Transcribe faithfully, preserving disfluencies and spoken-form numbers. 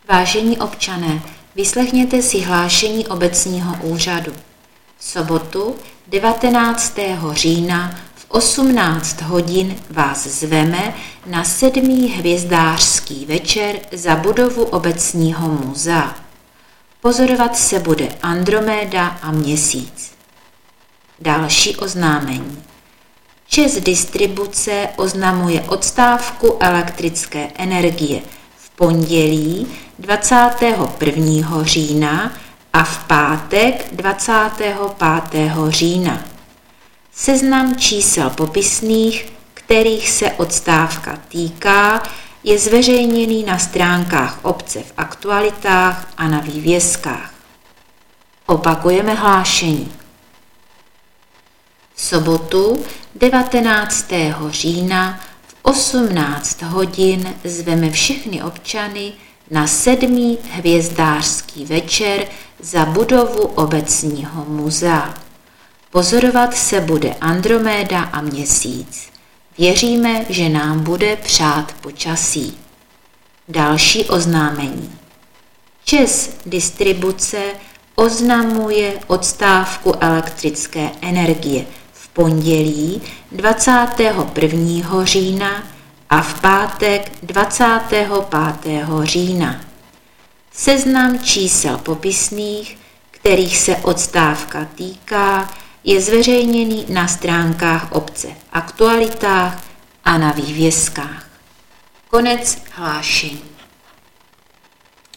Vážení občané, vyslechněte si hlášení obecního úřadu. V sobotu devatenáctého října v osmnáct hodin vás zveme na sedmý hvězdářský večer za budovu obecního muzea. Pozorovat se bude Androméda a Měsíc. Další oznámení. ČEZ Distribuce oznamuje odstávku elektrické energie v pondělí dvacátého prvního října a v pátek dvacátého pátého října. Seznam čísel popisných, kterých se odstávka týká, je zveřejněný na stránkách obce v aktualitách a na vývězkách. Opakujeme hlášení. V sobotu devatenáctého října v osmnáct hodin zveme všechny občany na sedmý hvězdářský večer za budovu obecního muzea. Pozorovat se bude Androméda a Měsíc. Věříme, že nám bude přát počasí. Další oznámení. ČEZ Distribuce oznamuje odstávku elektrické energie v pondělí dvacátého prvního října a v pátek dvacátého pátého října. Seznam čísel popisných, kterých se odstávka týká, je zveřejněný na stránkách obce v aktualitách a na vývězkách. Konec hlášení.